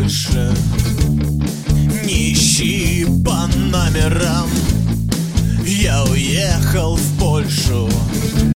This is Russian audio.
больше не ищи по номерам. Я уехал в Польшу.